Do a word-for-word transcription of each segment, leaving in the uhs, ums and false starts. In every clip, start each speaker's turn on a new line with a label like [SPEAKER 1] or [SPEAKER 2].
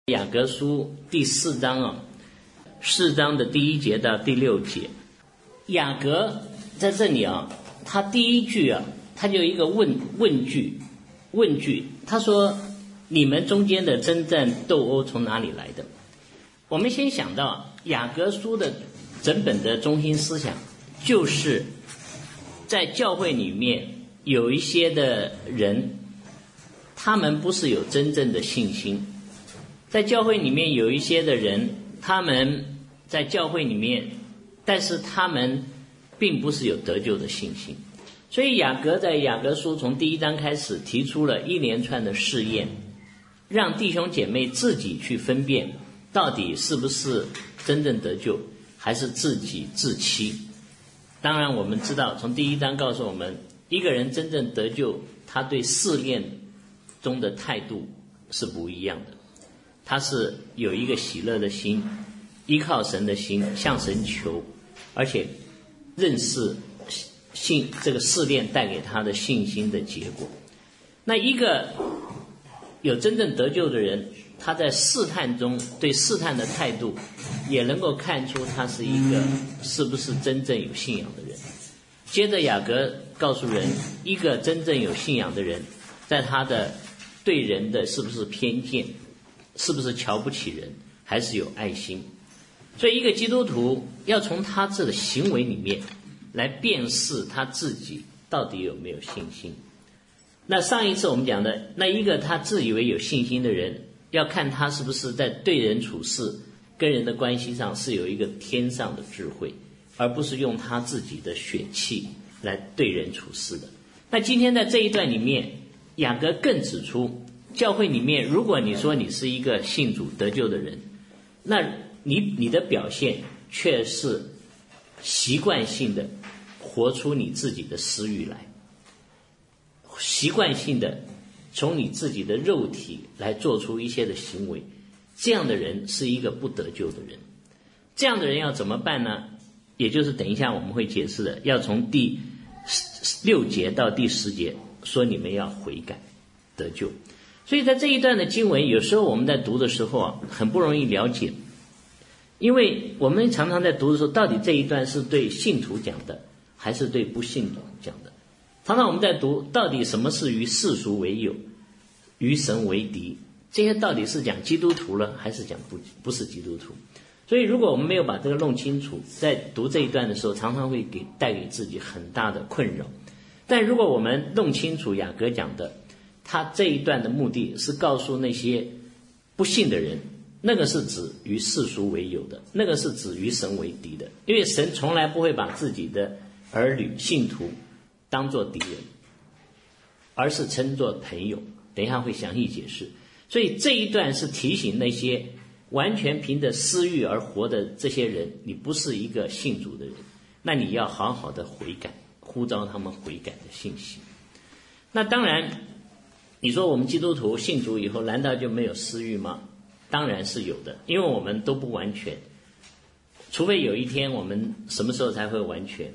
[SPEAKER 1] 雅各书第四章啊，四章的第一节到第六节，雅各在这里啊，他第一句啊，他就有一个问问句，问句，他说：“你们中间的征战斗殴从哪里来的？”我们先想到雅各书的整本的中心思想，就是在教会里面有一些的人，他们不是有真正的信心。在教会里面有一些的人，他们在教会里面，但是他们并不是有得救的信心。所以雅各在雅各书从第一章开始提出了一连串的试验，让弟兄姐妹自己去分辨到底是不是真正得救，还是自己自欺。当然我们知道，从第一章告诉我们，一个人真正得救，他对试炼中的态度是不一样的。他是有一个喜乐的心，依靠神的心，向神求，而且认识信这个试炼带给他的信心的结果。那一个有真正得救的人，他在试探中对试探的态度，也能够看出他是一个是不是真正有信仰的人。接着雅各告诉人，一个真正有信仰的人，在他的对人的是不是偏见，是不是瞧不起人，还是有爱心。所以一个基督徒要从他这个行为里面来辨识他自己到底有没有信心。那上一次我们讲的，那一个他自以为有信心的人，要看他是不是在对人处事跟人的关系上是有一个天上的智慧，而不是用他自己的血气来对人处事的。那今天在这一段里面，雅各更指出，教会里面如果你说你是一个信主得救的人，那你你的表现却是习惯性的活出你自己的私欲来，习惯性的从你自己的肉体来做出一些的行为，这样的人是一个不得救的人。这样的人要怎么办呢？也就是等一下我们会解释的，要从第六节到第十节说你们要悔改得救。所以在这一段的经文，有时候我们在读的时候啊，很不容易了解，因为我们常常在读的时候，到底这一段是对信徒讲的，还是对不信徒讲的？常常我们在读，到底什么是与世俗为友，与神为敌？这些到底是讲基督徒了，还是讲不不是基督徒？所以如果我们没有把这个弄清楚，在读这一段的时候，常常会给带给自己很大的困扰。但如果我们弄清楚雅各讲的，他这一段的目的是告诉那些不信的人，那个是指与世俗为友的，那个是指与神为敌的。因为神从来不会把自己的儿女信徒当作敌人，而是称作朋友。等一下会详细解释。所以这一段是提醒那些完全凭着私欲而活的这些人，你不是一个信主的人，那你要好好的悔改，呼召他们悔改的信息。那当然你说我们基督徒信主以后难道就没有私欲吗？当然是有的，因为我们都不完全，除非有一天我们什么时候才会完全？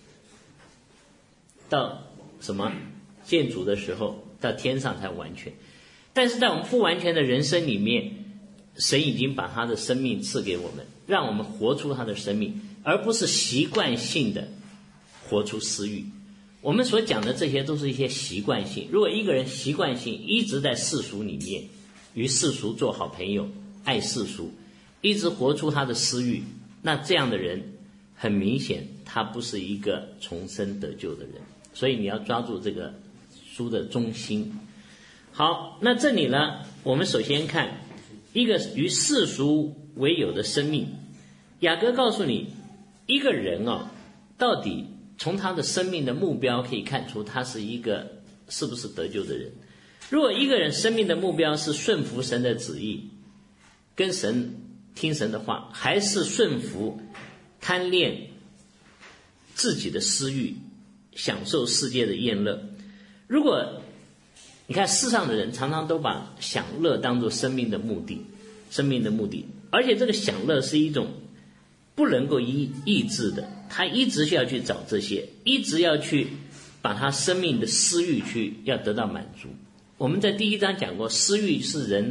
[SPEAKER 1] 到什么见主的时候，到天上才完全。但是在我们不完全的人生里面，神已经把他的生命赐给我们，让我们活出他的生命，而不是习惯性的活出私欲。我们所讲的这些都是一些习惯性。如果一个人习惯性一直在世俗里面，与世俗做好朋友，爱世俗，一直活出他的私欲，那这样的人很明显他不是一个重生得救的人。所以你要抓住这个书的中心。好，那这里呢，我们首先看一个与世俗为友的生命。雅各告诉你，一个人啊，到底从他的生命的目标可以看出他是一个是不是得救的人。如果一个人生命的目标是顺服神的旨意，跟神听神的话，还是顺服贪恋自己的私欲，享受世界的宴乐。如果你看世上的人常常都把享乐当作生命的目的，生命的目的，而且这个享乐是一种不能够抑抑制的，他一直需要去找这些，一直要去把他生命的私欲去要得到满足。我们在第一章讲过，私欲是人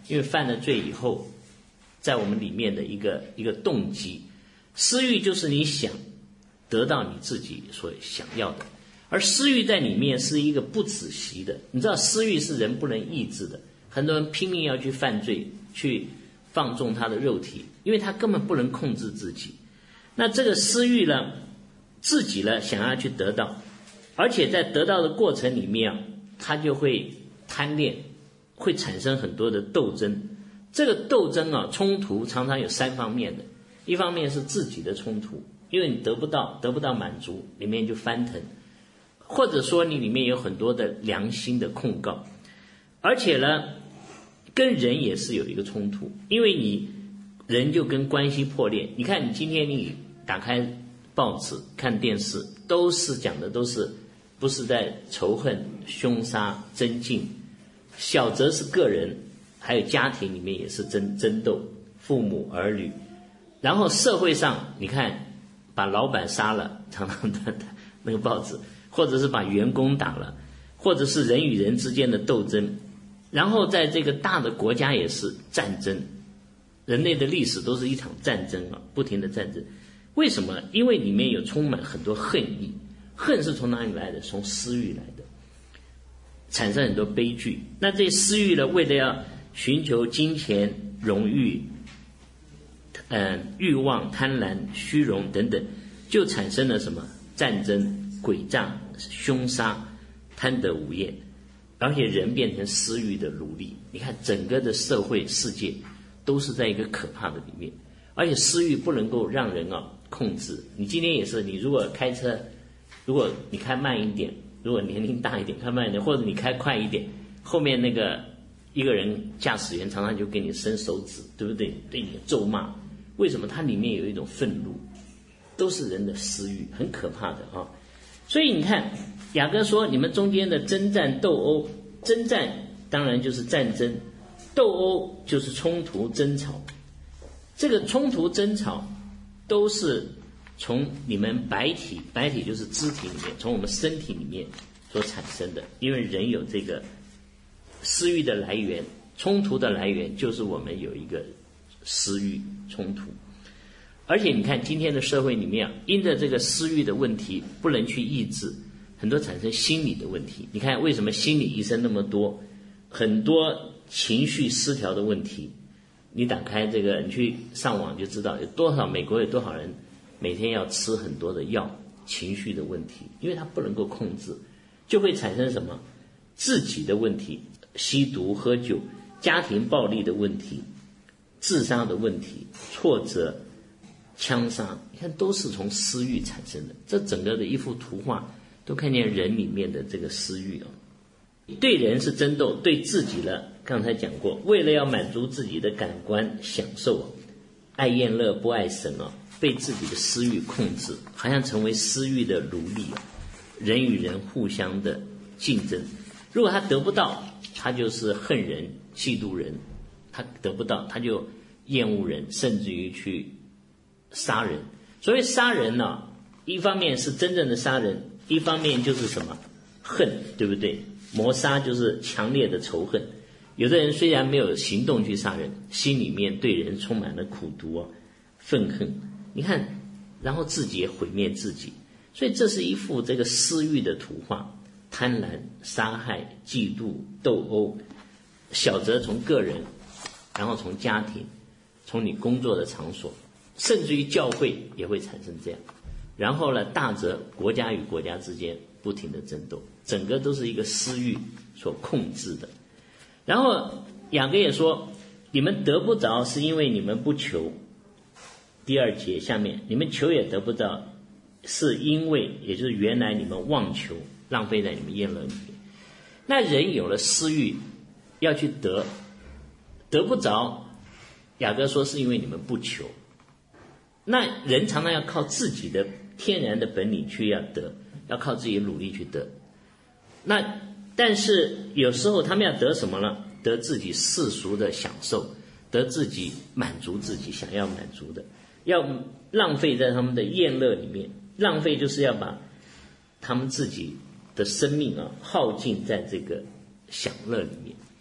[SPEAKER 1] 因为犯了罪以后，在我们里面的一个一个动机，私欲就是你想得到你自己所想要的，而私欲在里面是一个不止息的。你知道私欲是人不能抑制的，很多人拼命要去犯罪，去放纵他的肉体，因为他根本不能控制自己。那这个私欲呢，自己呢想要去得到，而且在得到的过程里面啊，他就会贪恋，会产生很多的斗争。这个斗争啊，冲突常常有三方面的，一方面是自己的冲突，因为你得不到得不到满足，里面就翻腾，或者说你里面有很多的良心的控告，而且呢跟人也是有一个冲突，因为你人就跟关系破裂。你看你今天你打开报纸看电视，都是讲的都是不是在仇恨凶杀争竞，小则是个人，还有家庭里面也是争争斗，父母儿女，然后社会上你看把老板杀了，常常的那个报纸，或者是把员工打了，或者是人与人之间的斗争，然后在这个大的国家也是战争，人类的历史都是一场战争啊，不停的战争。为什么？因为里面有充满很多恨意，恨是从哪里来的？从私欲来的，产生很多悲剧。那这私欲呢，为了要寻求金钱、荣誉、嗯、呃、欲望、贪婪、虚荣等等，就产生了什么？战争、诡诈、凶杀、贪得无厌，而且人变成私欲的奴隶。你看整个的社会世界都是在一个可怕的里面，而且私欲不能够让人啊控制。你今天也是，你如果开车，如果你开慢一点，如果年龄大一点开慢一点，或者你开快一点，后面那个一个人驾驶员常常就给你伸手指，对不对？对你咒骂。为什么？它里面有一种愤怒，都是人的私欲，很可怕的啊。所以你看雅各说你们中间的征战斗殴，征战当然就是战争，斗殴就是冲突争吵。这个冲突争吵都是从你们白体，白体就是肢体里面，从我们身体里面所产生的。因为人有这个私欲的来源，冲突的来源就是我们有一个私欲冲突。而且你看今天的社会里面，因着这个私欲的问题不能去抑制，很多产生心理的问题。你看为什么心理医生那么多，很多情绪失调的问题。你打开这个，你去上网就知道有多少美国有多少人每天要吃很多的药，情绪的问题，因为他不能够控制，就会产生什么自己的问题，吸毒喝酒，家庭暴力的问题，自杀的问题，挫折枪杀，你看都是从私欲产生的。这整个的一幅图画都看见人里面的这个私欲啊。对人是争斗，对自己呢，刚才讲过，为了要满足自己的感官享受啊，爱厌乐不爱神啊，被自己的私欲控制，好像成为私欲的奴隶啊。人与人互相的竞争，如果他得不到，他就是恨人嫉妒人，他得不到他就厌恶人，甚至于去杀人。所谓杀人呢、啊，一方面是真正的杀人，一方面就是什么恨，对不对？谋杀就是强烈的仇恨。有的人虽然没有行动去杀人，心里面对人充满了苦毒啊、愤恨。你看，然后自己也毁灭自己。所以这是一幅这个私欲的图画，贪婪、杀害、嫉妒、斗殴，小则从个人，然后从家庭，从你工作的场所，甚至于教会也会产生这样。然后呢，大则国家与国家之间不停的争斗，整个都是一个私欲所控制的。然后雅各也说，你们得不着是因为你们不求。第二节下面，你们求也得不着，是因为也就是原来你们妄求，浪费在你们厌乐里面。那人有了私欲要去得，得不着，雅各说是因为你们不求。那人常常要靠自己的天然的本领去要得，要靠自己的努力去得。那但是有时候他们要得什么呢？得自己世俗的享受，得自己满足自己想要满足的，要浪费在他们的厌乐里面。浪费就是要把他们自己的生命啊耗尽在这个享乐里面。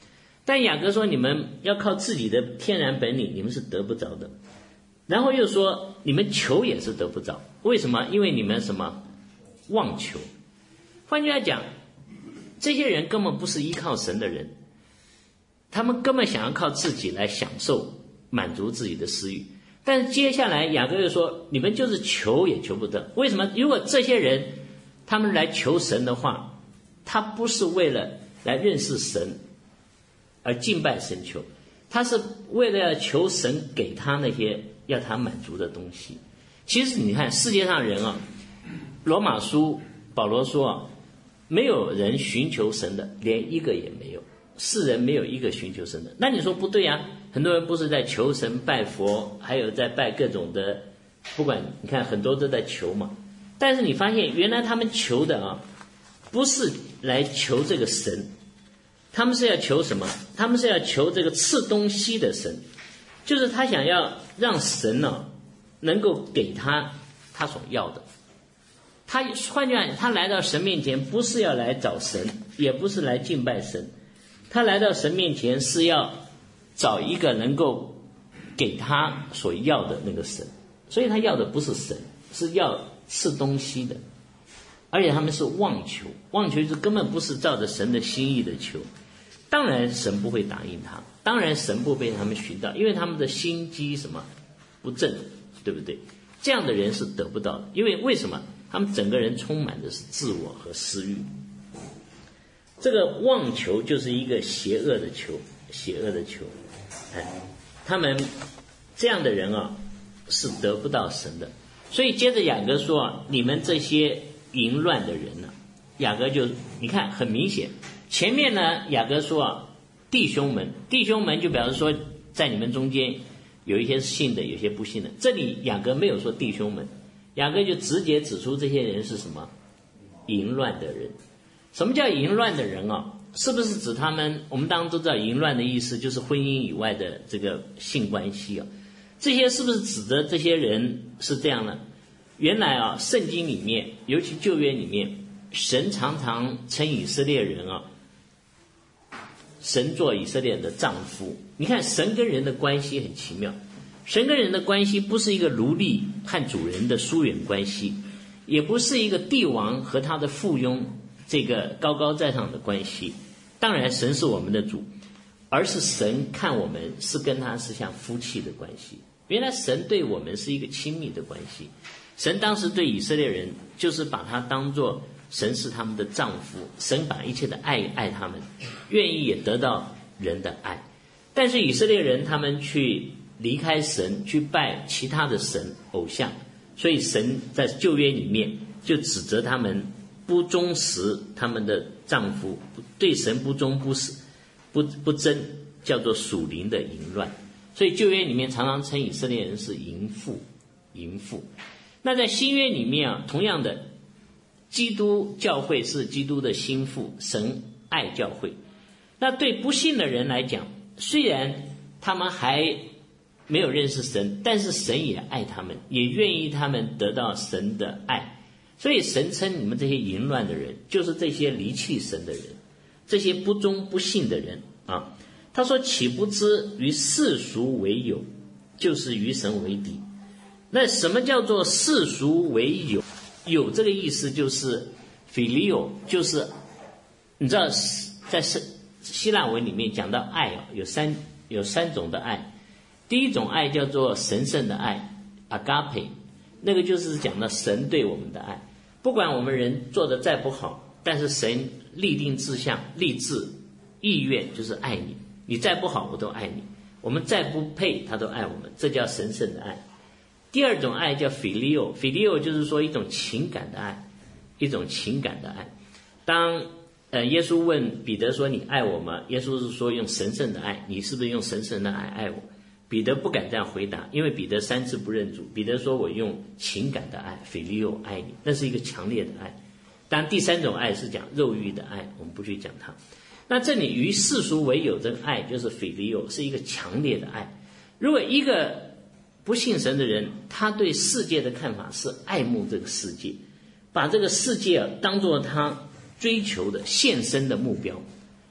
[SPEAKER 1] 但雅各说你们要靠自己的天然本领，你们是得不着的。然后又说你们求也是得不着，为什么？因为你们什么妄求。换句话讲，这些人根本不是依靠神的人，他们根本想要靠自己来享受满足自己的私欲。但是接下来雅各又说你们就是求也求不得，为什么？如果这些人他们来求神的话，他不是为了来认识神而敬拜神求，他是为了要求神给他那些要他满足的东西。其实你看世界上人啊，罗马书保罗说啊，没有人寻求神的，连一个也没有，世人没有一个寻求神的。那你说不对啊，很多人不是在求神拜佛，还有在拜各种的，不管你看很多都在求嘛。但是你发现原来他们求的啊，不是来求这个神，他们是要求什么？他们是要求这个赐东西的神，就是他想要让神呢、啊、能够给他他所要的。他换句话讲，他来到神面前不是要来找神，也不是来敬拜神，他来到神面前是要找一个能够给他所要的那个神。所以他要的不是神，是要赐东西的。而且他们是妄求，妄求是根本不是照着神的心意的求。当然神不会答应他，当然神不被他们寻到，因为他们的心机什么不正，对不对？这样的人是得不到的。因为为什么？他们整个人充满的是自我和私欲。这个妄求就是一个邪恶的求，邪恶的求。哎，他们这样的人啊，是得不到神的。所以接着雅各说啊，你们这些淫乱的人呢、啊，雅各就你看很明显，前面呢雅各说啊，弟兄们，弟兄们就表示说在你们中间有一些是信的，有些不信的。这里雅各没有说弟兄们，雅各就直接指出这些人是什么？淫乱的人。什么叫淫乱的人啊？是不是指他们？我们当然都知道淫乱的意思就是婚姻以外的这个性关系啊。这些是不是指的这些人是这样呢？原来啊，圣经里面，尤其旧约里面，神常常称以色列人啊，神做以色列人的丈夫。你看神跟人的关系很奇妙，神跟人的关系不是一个奴隶和主人的疏远关系，也不是一个帝王和他的附庸这个高高在上的关系。当然神是我们的主，而是神看我们是跟他是像夫妻的关系。原来神对我们是一个亲密的关系。神当时对以色列人就是把他当作神是他们的丈夫，神把一切的爱爱他们，愿意也得到人的爱。但是以色列人他们去离开神，去拜其他的神偶像，所以神在旧约里面就指责他们不忠实他们的丈夫，对神不忠不实不不真，叫做属灵的淫乱。所以旧约里面常常称以色列人是淫妇，淫妇。那在新约里面啊，同样的，基督教会是基督的心腹，神爱教会。那对不信的人来讲，虽然他们还没有认识神，但是神也爱他们，也愿意他们得到神的爱。所以神称你们这些淫乱的人，就是这些离弃神的人，这些不忠不信的人啊。他说岂不知与世俗为友，就是与神为敌。那什么叫做世俗为友？友这个意思就是 phileo， 就是你知道在希腊文里面讲到爱啊，有三有三种的爱。第一种爱叫做神圣的爱 agape， 那个就是讲到神对我们的爱。不管我们人做的再不好，但是神立定志向，立志意愿就是爱你，你再不好我都爱你，我们再不配他都爱我们，这叫神圣的爱。第二种爱叫 phileo， phileo 就是说一种情感的爱，一种情感的爱。当呃耶稣问彼得说你爱我吗？耶稣是说用神圣的爱，你是不是用神圣的爱爱我？彼得不敢这样回答，因为彼得三次不认主。彼得说我用情感的爱 phileo 爱你，那是一个强烈的爱。当然第三种爱是讲肉欲的爱，我们不去讲它。那这里与世俗为友这个爱就是 phileo， 是一个强烈的爱。如果一个不信神的人，他对世界的看法是爱慕这个世界，把这个世界啊当作他追求的献身的目标，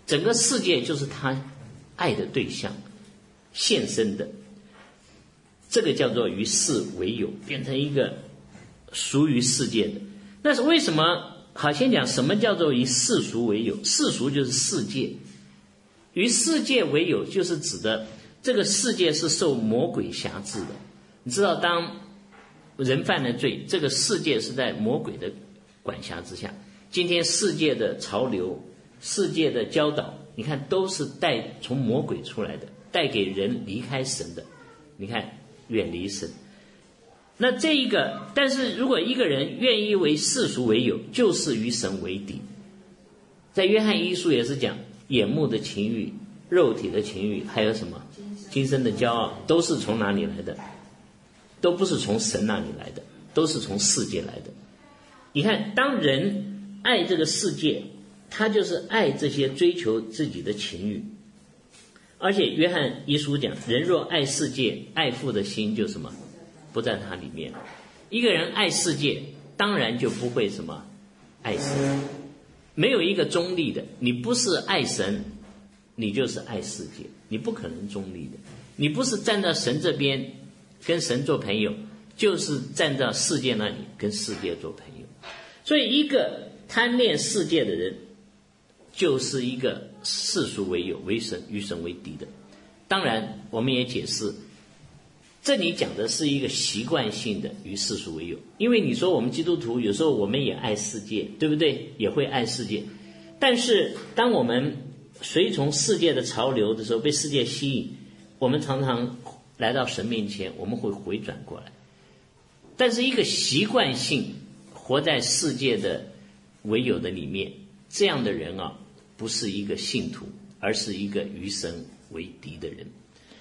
[SPEAKER 1] 整个世界就是他爱的对象，献身的，这个叫做与世为友，变成一个属于世界的。那是为什么？好，先讲什么叫做以世俗为友。世俗就是世界，与世界为友就是指的这个世界是受魔鬼辖制的。你知道，当人犯了罪，这个世界是在魔鬼的管辖之下。今天世界的潮流，世界的教导，你看都是带从魔鬼出来的，带给人离开神的。你看，远离神。那这一个，但是如果一个人愿意为世俗为友，就是与神为敌。在约翰一书也是讲，眼目的情欲、肉体的情欲，还有什么今生的骄傲，都是从哪里来的？都不是从神那里来的，都是从世界来的。你看，当人爱这个世界，他就是爱这些追求自己的情欲。而且约翰一书讲，人若爱世界，爱父的心就什么不在他里面。一个人爱世界，当然就不会什么爱神。没有一个中立的，你不是爱神，你就是爱世界，你不可能中立的。你不是站在神这边跟神做朋友，就是站在世界那里跟世界做朋友。所以一个贪恋世界的人，就是一个世俗为友，为神与神为敌的。当然我们也解释，这里讲的是一个习惯性的与世俗为友。因为你说我们基督徒有时候我们也爱世界，对不对？也会爱世界。但是当我们随从世界的潮流的时候，被世界吸引，我们常常来到神面前，我们会回转过来。但是一个习惯性活在世界的为友的里面，这样的人啊，不是一个信徒，而是一个与神为敌的人。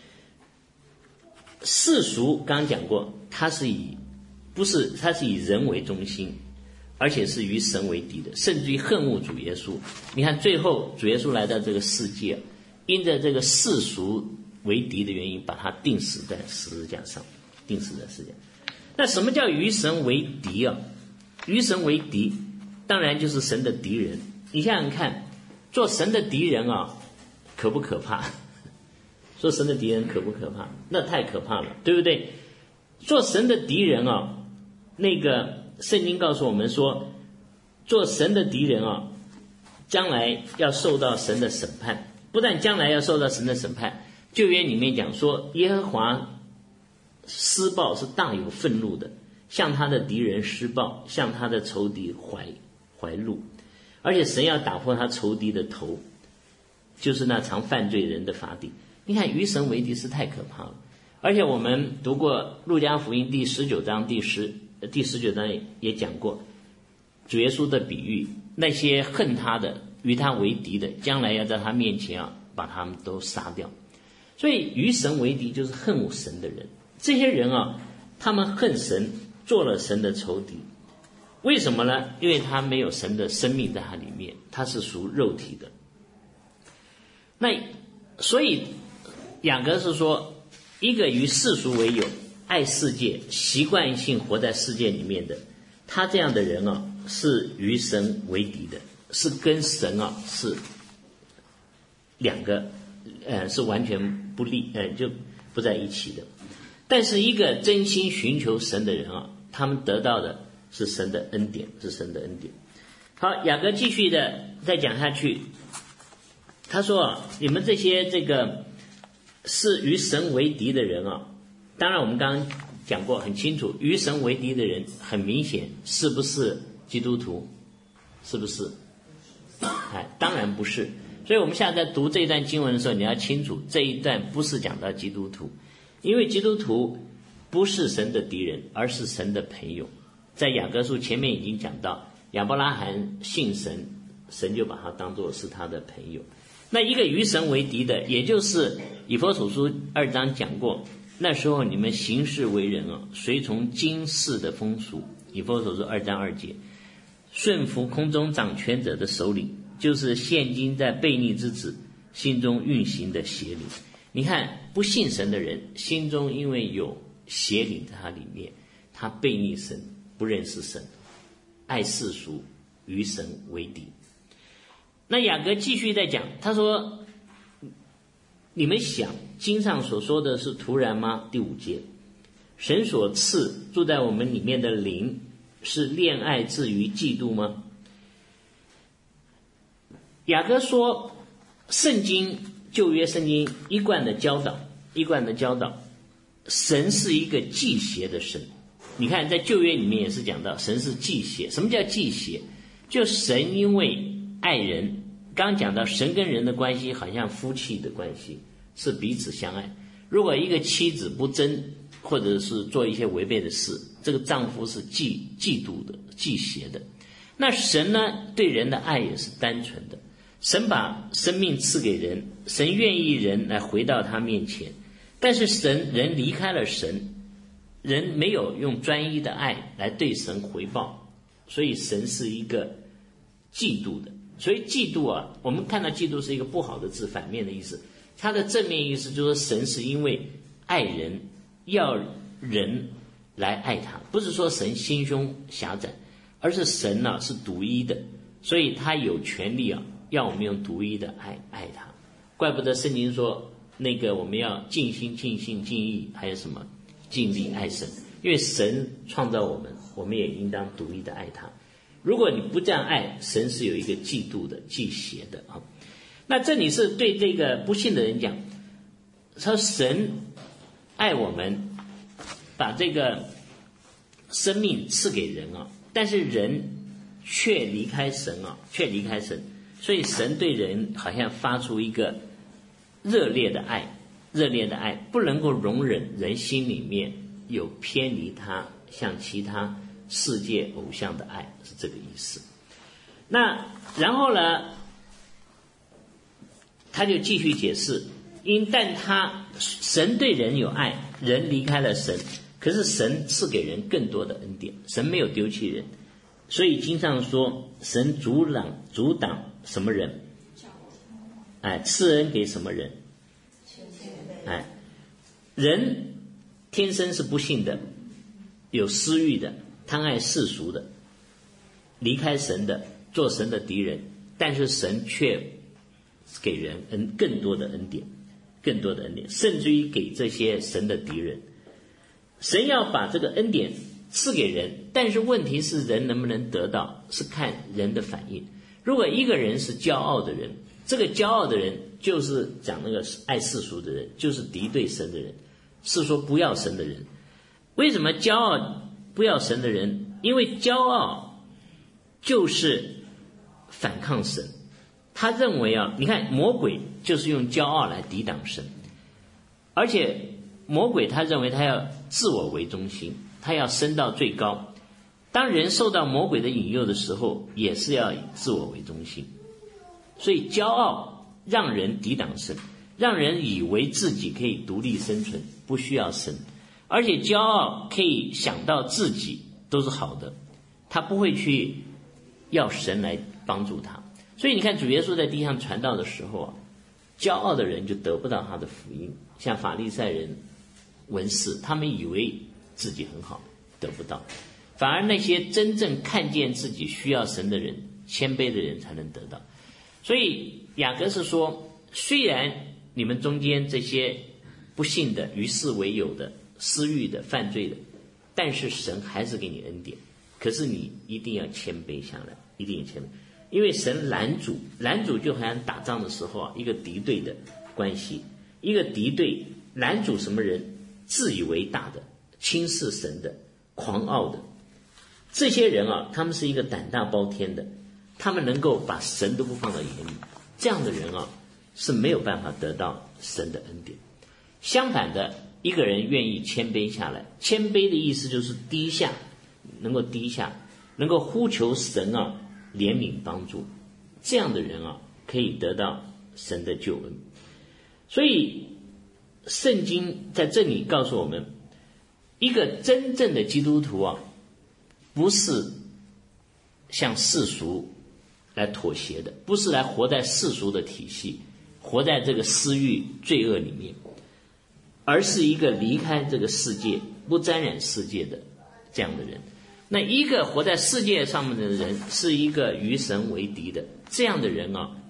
[SPEAKER 1] 世俗刚刚讲过，它是以不是它是以人为中心，而且是与神为敌的，甚至于恨恶主耶稣。你看最后主耶稣来到这个世界，因着这个世俗为敌的原因，把他钉死在十字架上，钉死在十字架。那什么叫与神为敌啊？与神为敌，当然就是神的敌人。你想想看，做神的敌人啊，可不可怕？做神的敌人可不可怕？那太可怕了，对不对？做神的敌人啊，那个圣经告诉我们说，做神的敌人啊，将来要受到神的审判。不但将来要受到神的审判，旧约里面讲说，耶和华施报是大有愤怒的，向他的敌人施报，向他的仇敌怀怀怒。而且神要打破他仇敌的头，就是那常犯罪人的法底。你看与神为敌是太可怕了。而且我们读过路加福音第十九章第十第十九章也讲过主耶稣的比喻，那些恨他的与他为敌的，将来要在他面前啊把他们都杀掉。所以与神为敌就是恨恶神的人。这些人啊，他们恨神，做了神的仇敌。为什么呢？因为他没有神的生命在他里面，他是属肉体的。那所以雅各是说，一个与世俗为友，爱世界，习惯性活在世界里面的，他这样的人啊，是与神为敌的，是跟神啊是两个呃是完全不利呃就不在一起的。但是一个真心寻求神的人啊，他们得到的是神的恩典，是神的恩典。好，雅各继续的再讲下去，他说啊，你们这些这个是与神为敌的人啊，当然我们刚刚讲过很清楚，与神为敌的人很明显是不是基督徒？是不是？哎，当然不是。所以我们现在在读这一段经文的时候，你要清楚这一段不是讲到基督徒，因为基督徒不是神的敌人，而是神的朋友。在雅各书前面已经讲到，亚伯拉罕信神，神就把他当作是他的朋友。那一个与神为敌的，也就是以弗所书二章讲过，那时候你们行事为人啊，随从今世的风俗。以弗所书二章二节，顺服空中掌权者的首领，就是现今在悖逆之子心中运行的邪灵。你看不信神的人心中因为有邪灵在他里面，他悖逆神，不认识神，爱世俗，与神为敌。 那雅各继续在讲，他说你们想经上所说的是突然吗？第五节，神所赐住在我们里面的灵是恋爱至于嫉妒吗？雅各说圣经旧约圣经一贯的教导一贯的教导神是一个忌邪的神。你看在旧约里面也是讲到神是忌邪。什么叫忌邪？就神因为爱人，刚刚讲到神跟人的关系好像夫妻的关系，是彼此相爱。如果一个妻子不贞，或者是做一些违背的事，这个丈夫是嫉嫉妒的忌邪的。那神呢对人的爱也是单纯的，神把生命赐给人，神愿意人来回到他面前，但是神人离开了神，人没有用专一的爱来对神回报，所以神是一个嫉妒的。所以嫉妒啊，我们看到嫉妒是一个不好的字，反面的意思。它的正面意思就是说神是因为爱人，要人来爱他，不是说神心胸狭窄，而是神呢、啊、是独一的，所以他有权利啊，要我们用独一的爱爱他。怪不得圣经说那个我们要尽心尽性尽意，还有什么尽力爱神，因为神创造我们，我们也应当独一的爱他。如果你不这样爱，神是有一个嫉妒的忌邪的啊。那这里是对这个不信的人讲，说神爱我们，把这个生命赐给人啊，但是人却离开神啊，却离开神，所以神对人好像发出一个热烈的爱，热烈的爱不能够容忍人心里面有偏离他像其他世界偶像的爱，是这个意思。那然后呢，他就继续解释，因但他神对人有爱，人离开了神，可是神赐给人更多的恩典，神没有丢弃人，所以经上说神阻挡阻挡什么人？哎，赐恩给什么人？哎，人天生是不幸的，有私欲的，贪爱世俗的，离开神的，做神的敌人，但是神却给人恩更多的恩典，更多的恩典，甚至于给这些神的敌人。神要把这个恩典赐给人，但是问题是人能不能得到，是看人的反应。如果一个人是骄傲的人，这个骄傲的人就是讲那个爱世俗的人，就是敌对神的人，是说不要神的人。为什么骄傲不要神的人？因为骄傲就是反抗神。他认为啊，你看魔鬼就是用骄傲来抵挡神，而且魔鬼他认为他要自我为中心，他要升到最高。当人受到魔鬼的引诱的时候，也是要以自我为中心。所以骄傲让人抵挡神，让人以为自己可以独立生存，不需要神，而且骄傲可以想到自己都是好的，他不会去要神来帮助他。所以你看主耶稣在地上传道的时候啊，骄傲的人就得不到他的福音，像法利赛人文士，他们以为自己很好，得不到，反而那些真正看见自己需要神的人，谦卑的人才能得到。所以雅各是说，虽然你们中间这些不信的、与世为友的、私欲的、犯罪的，但是神还是给你恩典，可是你一定要谦卑下来，一定要谦卑，因为神拦阻，拦阻就好像打仗的时候啊，一个敌对的关系，一个敌对拦阻什么人？自以为大的、轻视神的、狂傲的，这些人啊，他们是一个胆大包天的，他们能够把神都不放到眼里，这样的人啊是没有办法得到神的恩典。相反的，一个人愿意谦卑下来，谦卑的意思就是低下，能够低下，能够呼求神啊怜悯帮助，这样的人啊可以得到神的救恩。所以圣经在这里告诉我们，一个真正的基督徒啊，不是向世俗来妥协的，不是来活在世俗的体系，活在这个私欲罪恶里面，而是一个离开这个世界，不沾染世界的这样的人。那一个活在世界上面的人，是一个与神为敌的，这样的人啊，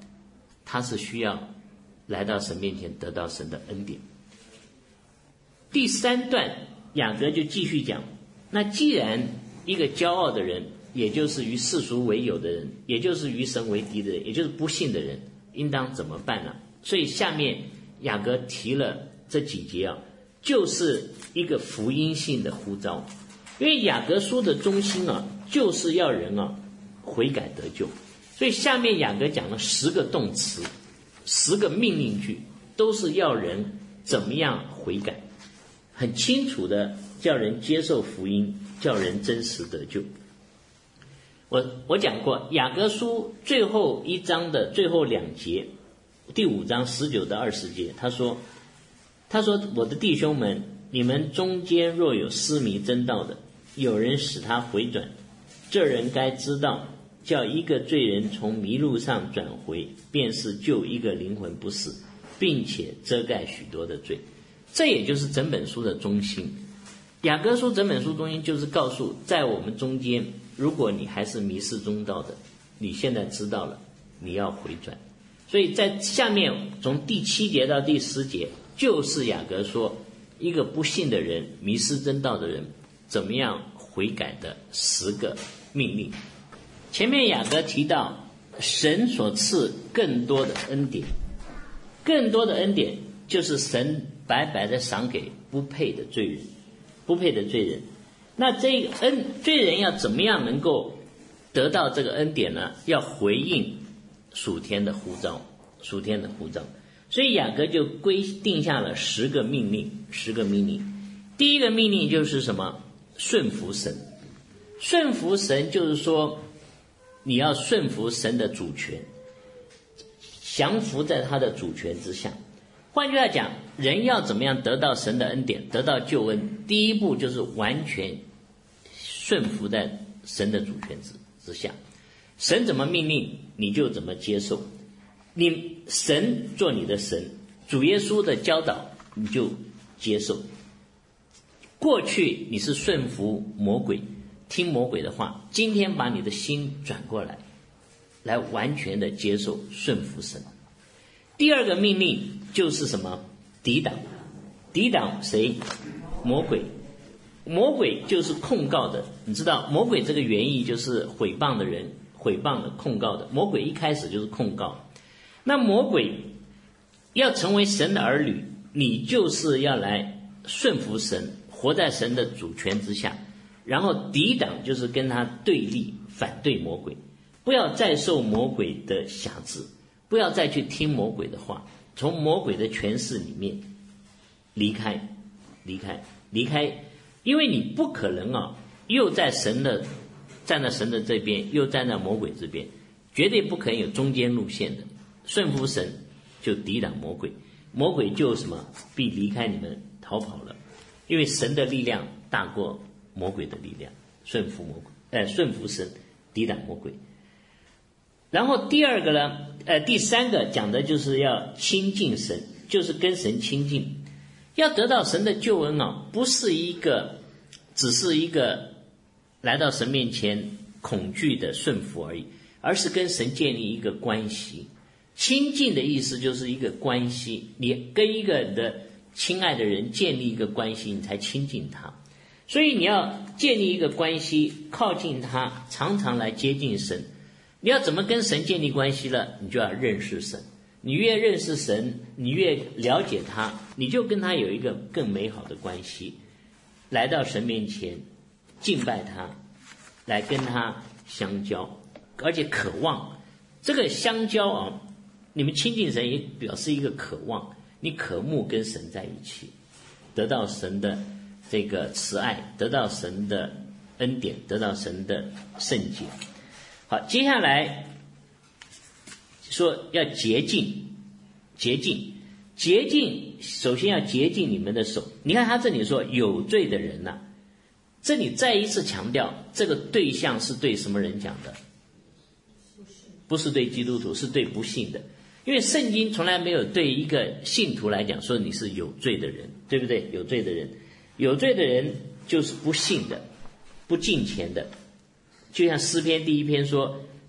[SPEAKER 1] 他是需要来到神面前得到神的恩典。第三段雅各就继续讲，那既然一个骄傲的人，也就是与世俗为友的人，也就是与神为敌的人，也就是不信的人，应当怎么办呢？所以下面雅各提了这几节啊，就是一个福音性的呼召。因为雅各书的中心啊，就是要人啊悔改得救，所以下面雅各讲了十个动词，十个命令句，都是要人怎么样悔改，很清楚的叫人接受福音，叫人真实得救。我我讲过，雅各书最后一章的最后两节，第五章十九到二十节，他说他说我的弟兄们，你们中间若有失迷真道的，有人使他回转，这人该知道，叫一个罪人从迷路上转回，便是救一个灵魂不死，并且遮盖许多的罪。这也就是整本书的中心。雅各书整本书中心就是告诉，在我们中间，如果你还是迷失中道的，你现在知道了，你要回转。所以在下面从第七节到第十节，就是雅各说一个不信的人，迷失真道的人怎么样悔改的十个命令。前面雅各提到神所赐更多的恩典，更多的恩典就是神白白的赏给不配的罪人，不配的罪人。那这个恩罪人要怎么样能够得到这个恩典呢？要回应属天的呼召，属天的呼召。所以雅各就规定下了十个命令，十个命令。第一个命令就是什么？顺服神。顺服神就是说，你要顺服神的主权，降服在他的主权之下。换句话讲，人要怎么样得到神的恩典，得到救恩？第一步就是完全顺服在神的主权之之下。神怎么命令，你就怎么接受。你神做你的神，主耶稣的教导你就接受。过去你是顺服魔鬼，听魔鬼的话，今天把你的心转过来，来完全的接受顺服神。第二个命令就是什么？抵挡。抵挡谁？魔鬼。魔鬼就是控告的，你知道魔鬼这个原意就是毁谤的人，毁谤的，控告的。魔鬼一开始就是控告。那魔鬼要成为神的儿女，你就是要来顺服神，活在神的主权之下，然后抵挡就是跟他对立，反对魔鬼，不要再受魔鬼的辖制，不要再去听魔鬼的话，从魔鬼的权势里面离开，离开，离开，因为你不可能啊，又在神的站在神的这边，又站在魔鬼这边，绝对不可能有中间路线的。顺服神就抵挡魔鬼，魔鬼就什么必离开你们逃跑了，因为神的力量大过魔鬼的力量。顺服魔鬼，呃，顺服神，抵挡魔鬼。然后第二个呢，呃，第三个讲的就是要亲近神，就是跟神亲近。要得到神的救恩啊，不是一个，只是一个来到神面前恐惧的顺服而已，而是跟神建立一个关系。亲近的意思就是一个关系，你跟一个人的亲爱的人建立一个关系，你才亲近他。所以你要建立一个关系，靠近他，常常来接近神。你要怎么跟神建立关系了？你就要认识神。你越认识神，你越了解他，你就跟他有一个更美好的关系。来到神面前敬拜他，来跟他相交，而且渴望这个相交啊，你们亲近神也表示一个渴望，你渴慕跟神在一起，得到神的这个慈爱，得到神的恩典，得到神的圣洁。好，接下来说要洁净，洁净，洁净，首先要洁净你们的手。你看他这里说有罪的人啊，这里再一次强调这个对象是对什么人讲的？不是对基督徒，是对不信的。因为圣经从来没有对一个信徒来讲说你是有罪的人，对不对？有罪的人，有罪的人就是不信的，不敬虔的。就像诗篇第一篇说，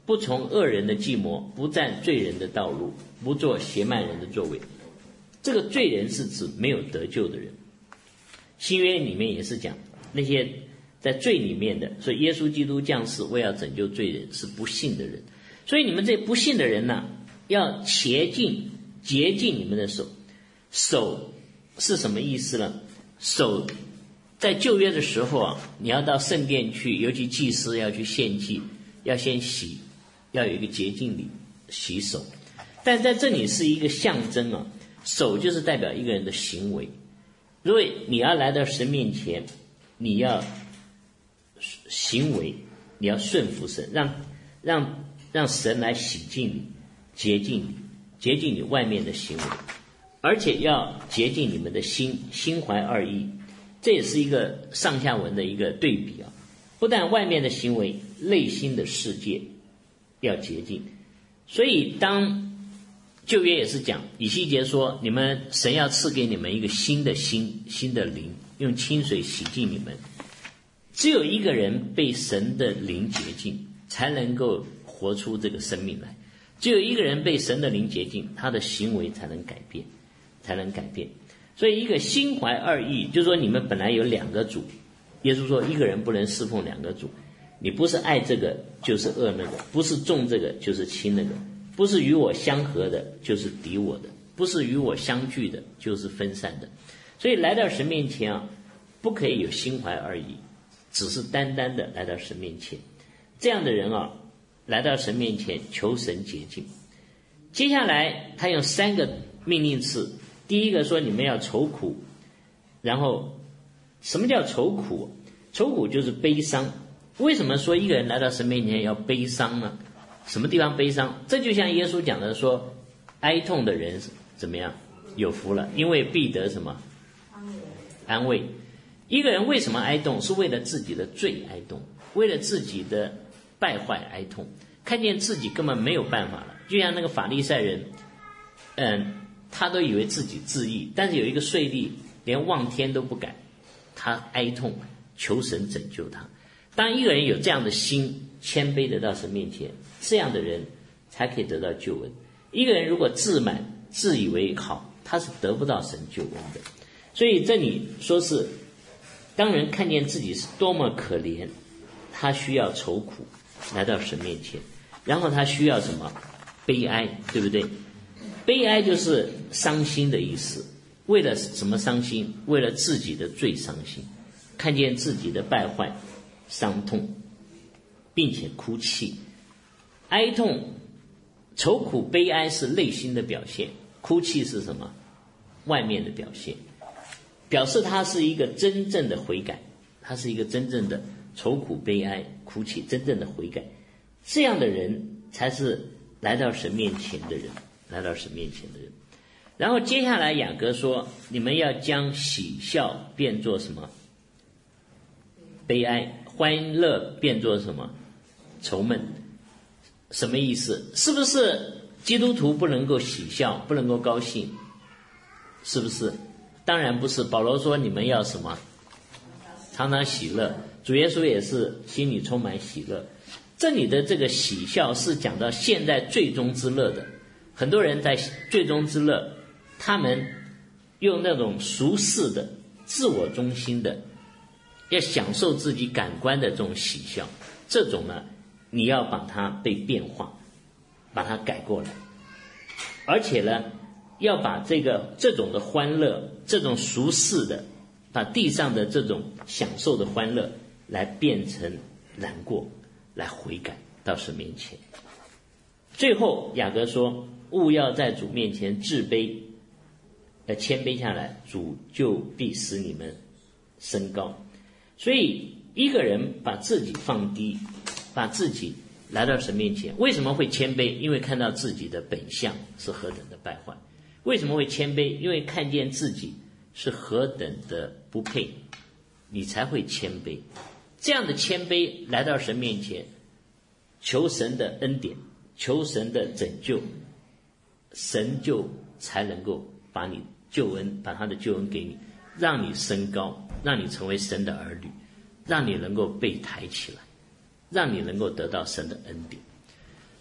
[SPEAKER 1] 不从恶人的计谋，不占罪人的道路，不做邪慢人的座位。这个罪人是指没有得救的人。新约里面也是讲那些在罪里面的，所以耶稣基督降世为要拯救罪人，是不信的人。所以你们这不信的人呢，要洁净洁净你们的手。手是什么意思呢？手在旧约的时候啊，你要到圣殿去，尤其祭司要去献祭，要先洗，要有一个洁净礼洗手。但在这里是一个象征啊，手就是代表一个人的行为。如果你要来到神面前，你要行为，你要顺服神，让让让神来洗净你，洁净你，洁净你外面的行为，而且要洁净你们的心，心怀二意。这也是一个上下文的一个对比啊！不但外面的行为，内心的世界要洁净。所以当旧约也是讲，以西结说，你们神要赐给你们一个新的心，新的灵，用清水洗净你们。只有一个人被神的灵洁净，才能够活出这个生命来。只有一个人被神的灵洁净，他的行为才能改变，才能改变。所以一个心怀二意，就是说你们本来有两个主。耶稣说一个人不能侍奉两个主，你不是爱这个就是恶那个，不是重这个就是轻那个，不是与我相合的就是敌我的，不是与我相聚的就是分散的。所以来到神面前啊，不可以有心怀二意，只是单单的来到神面前。这样的人啊，来到神面前求神洁净。接下来他用三个命令词，第一个说你们要愁苦，然后什么叫愁苦？愁苦就是悲伤。为什么说一个人来到神面前要悲伤呢？什么地方悲伤？这就像耶稣讲的说，哀痛的人怎么样？有福了，因为必得什么？安慰。一个人为什么哀痛？是为了自己的罪哀痛，为了自己的败坏哀痛，看见自己根本没有办法了。就像那个法利赛人，嗯，他都以为自己自义，但是有一个税吏连望天都不敢，他哀痛求神拯救他。当一个人有这样的心，谦卑的到神面前，这样的人才可以得到救恩。一个人如果自满自以为好，他是得不到神救恩的。所以这里说是当人看见自己是多么可怜，他需要愁苦来到神面前，然后他需要什么？悲哀，对不对？悲哀就是伤心的意思。为了什么伤心？为了自己的罪伤心，看见自己的败坏伤痛，并且哭泣。哀痛、愁苦、悲哀是内心的表现，哭泣是什么？外面的表现，表示他是一个真正的悔改，他是一个真正的愁苦、悲哀、哭泣，真正的悔改。这样的人才是来到神面前的人，来到神面前的人。然后接下来雅各说，你们要将喜笑变作什么？悲哀。欢乐变作什么？愁闷。什么意思？是不是基督徒不能够喜笑，不能够高兴？是不是？当然不是。保罗说你们要什么？常常喜乐。主耶稣也是心里充满喜乐。这里的这个喜笑是讲到现在最终之乐的。很多人在最终之乐，他们用那种俗世的、自我中心的，要享受自己感官的这种喜笑，这种呢，你要把它被变化，把它改过来，而且呢，要把这个这种的欢乐，这种俗世的，把地上的这种享受的欢乐，来变成难过，来悔改到神面前。最后雅各说，务要在主面前自卑，要谦卑下来，主就必使你们升高。所以一个人把自己放低，把自己来到神面前，为什么会谦卑？因为看到自己的本相是何等的败坏。为什么会谦卑？因为看见自己是何等的不配，你才会谦卑。这样的谦卑来到神面前，求神的恩典，求神的拯救，神就才能够把你救恩，把他的救恩给你，让你升高，让你成为神的儿女，让你能够被抬起来，让你能够得到神的恩典。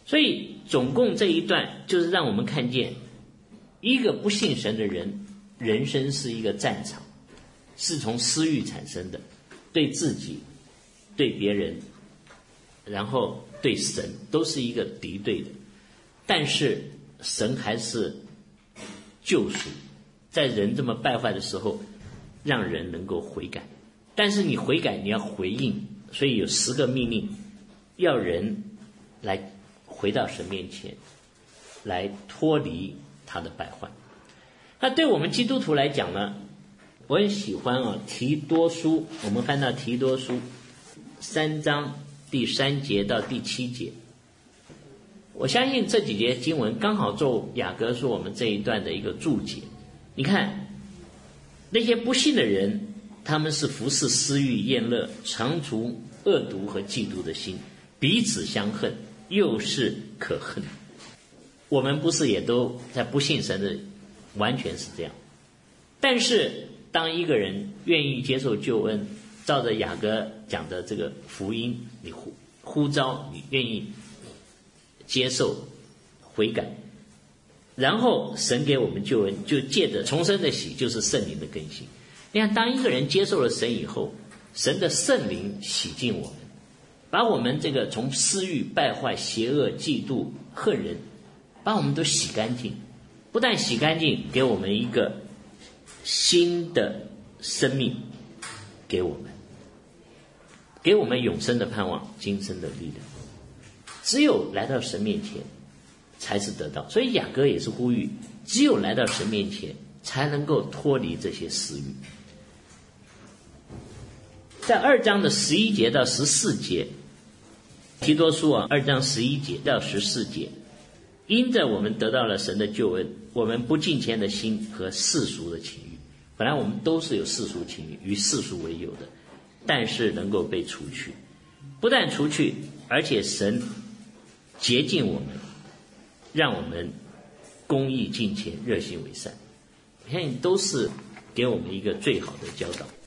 [SPEAKER 1] 所以总共这一段就是让我们看见，一个不信神的人，人生是一个战场，是从私欲产生的，对自己、对别人，然后对神都是一个敌对的。但是神还是救赎，在人这么败坏的时候，让人能够悔改。但是你悔改，你要回应，所以有十个命令，要人来回到神面前，来脱离他的败坏。那对我们基督徒来讲呢，我很喜欢啊提多书，我们翻到提多书三章第三节到第七节。我相信这几节经文刚好做雅各书我们这一段的一个注解。你看那些不信的人，他们是服侍私欲厌乐，常除恶毒和嫉妒的心，彼此相恨，又是可恨。我们不是也都在不信神的，完全是这样。但是当一个人愿意接受救恩，照着雅各讲的这个福音，你呼呼召，你愿意接受悔改，然后神给我们救恩，就借着重生的喜，就是圣灵的更新。你看，当一个人接受了神以后，神的圣灵洗净我们，把我们这个从私欲、败坏、邪恶、嫉妒、恨人，把我们都洗干净。不但洗干净，给我们一个新的生命，给我们给我们永生的盼望，今生的力量。只有来到神面前才是得到。所以雅各也是呼吁，只有来到神面前才能够脱离这些私欲。在二章的十一节到十四节，提多书啊，二章十一节到十四节，因着我们得到了神的救恩，我们不敬虔的心和世俗的情欲，本来我们都是有世俗情欲，与世俗为友的，但是能够被除去。不但除去，而且神洁净我们，让我们公义敬虔，热心为善。我相信都是给我们一个最好的教导。